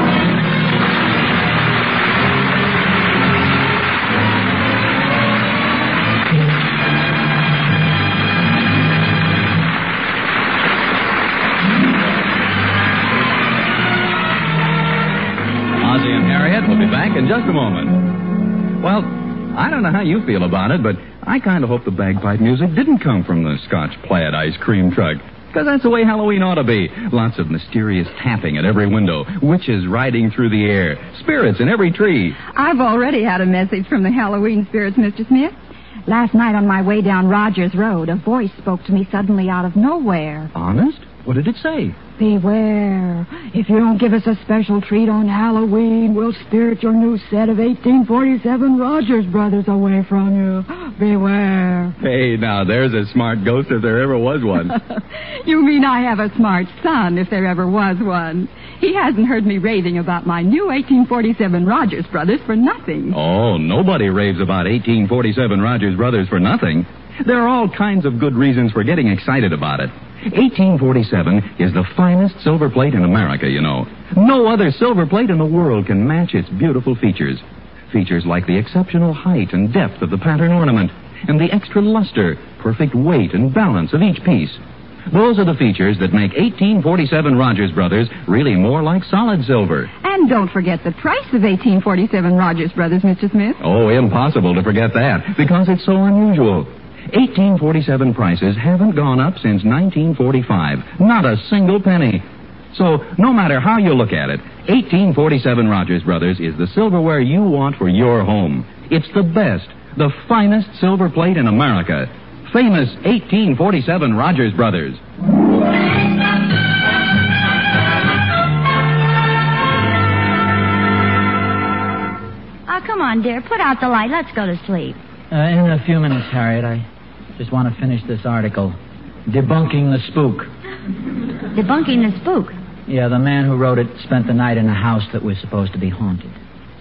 Ozzie and Harriet will be back in just a moment. Well, I don't know how you feel about it, but I kind of hope the bagpipe music didn't come from the Scotch Plaid ice cream truck. Because that's the way Halloween ought to be. Lots of mysterious tapping at every window, witches riding through the air, spirits in every tree. I've already had a message from the Halloween spirits, Mister Smith. Last night on my way down Rogers Road, a voice spoke to me suddenly out of nowhere. Honest? What did it say? Beware. If you don't give us a special treat on Halloween, we'll spirit your new set of eighteen forty-seven Rogers Brothers away from you. Beware. Hey, now, there's a smart ghost if there ever was one. You mean I have a smart son if there ever was one. He hasn't heard me raving about my new eighteen forty-seven Rogers Brothers for nothing. Oh, nobody raves about eighteen forty-seven Rogers Brothers for nothing. There are all kinds of good reasons for getting excited about it. eighteen forty-seven is the finest silver plate in America, you know. No other silver plate in the world can match its beautiful features. Features like the exceptional height and depth of the pattern ornament, and the extra luster, perfect weight and balance of each piece. Those are the features that make eighteen forty-seven Rogers Brothers really more like solid silver. And don't forget the price of eighteen forty-seven Rogers Brothers, Mister Smith. Oh, impossible to forget that, because it's so unusual. eighteen forty-seven prices haven't gone up since nineteen forty-five. Not a single penny. So, no matter how you look at it, eighteen forty-seven Rogers Brothers is the silverware you want for your home. It's the best, the finest silver plate in America. Famous eighteen forty-seven Rogers Brothers. Oh, come on, dear. Put out the light. Let's go to sleep. Uh, in a few minutes, Harriet. I just want to finish this article. Debunking the spook. Debunking the spook? Yeah, the man who wrote it spent the night in a house that was supposed to be haunted.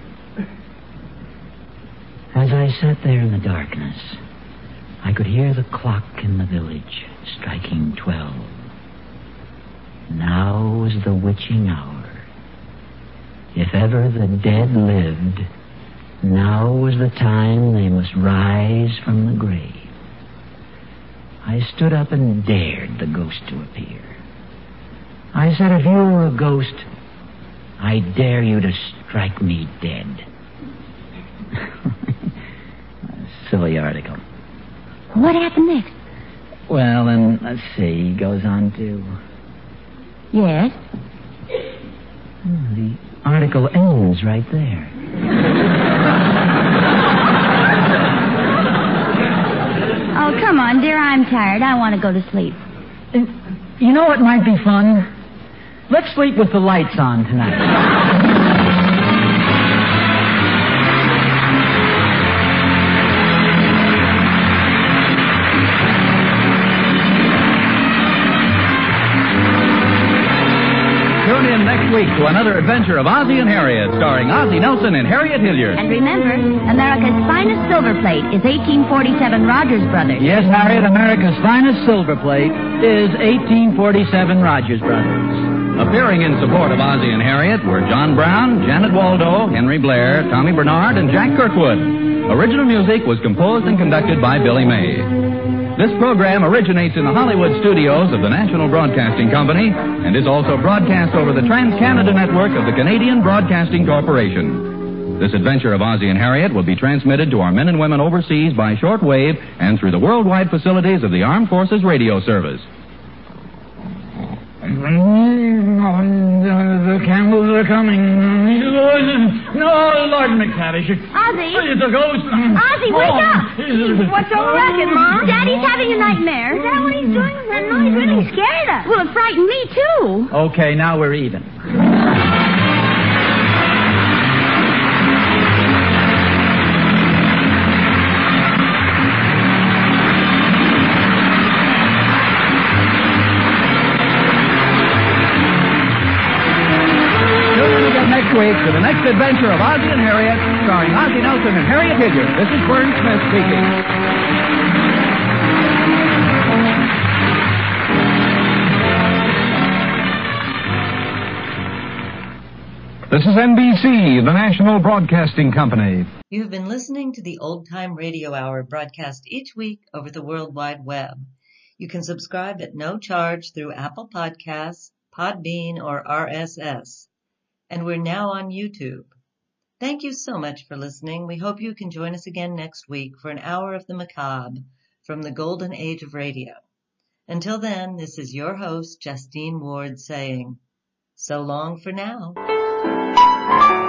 As I sat there in the darkness, I could hear the clock in the village striking twelve. Now was the witching hour. If ever the dead lived, now was the time they must rise from the grave. I stood up and dared the ghost to appear. I said, if you were a ghost, I dare you to strike me dead. Silly article. What happened next? Well, then, let's see. He goes on to... Yes? The Uncle Ames right there. Oh, come on, dear. I'm tired. I want to go to sleep. You know what might be fun? Let's sleep with the lights on tonight. Tune in next week to another adventure of Ozzie and Harriet, starring Ozzie Nelson and Harriet Hilliard. And remember, America's finest silver plate is eighteen forty-seven Rogers Brothers. Yes, Harriet, America's finest silver plate is eighteen forty-seven Rogers Brothers. Appearing in support of Ozzie and Harriet were John Brown, Janet Waldo, Henry Blair, Tommy Bernard, and Jack Kirkwood. Original music was composed and conducted by Billy May. This program originates in the Hollywood studios of the National Broadcasting Company and is also broadcast over the Trans-Canada Network of the Canadian Broadcasting Corporation. This adventure of Ozzie and Harriet will be transmitted to our men and women overseas by shortwave and through the worldwide facilities of the Armed Forces Radio Service. The Campbells are coming. No, Lord McTavish. Ozzie? It's a ghost. Ozzie, wake Oh. up! What's so racket, Mom? Daddy's having a nightmare. Is that what he's doing? That noise really scared us. Well, it frightened me, too. Okay, now we're even. Next week to the next adventure of Ozzie and Harriet, starring Ozzie Nelson and Harriet Hilliard. This is Vern Smith speaking. This is N B C, the National Broadcasting Company. You have been listening to the Old Time Radio Hour, broadcast each week over the World Wide Web. You can subscribe at no charge through Apple Podcasts, Podbean, or R S S. And we're now on YouTube. Thank you so much for listening. We hope you can join us again next week for an hour of the macabre from the golden age of radio. Until then, this is your host, Justine Ward, saying, so long for now.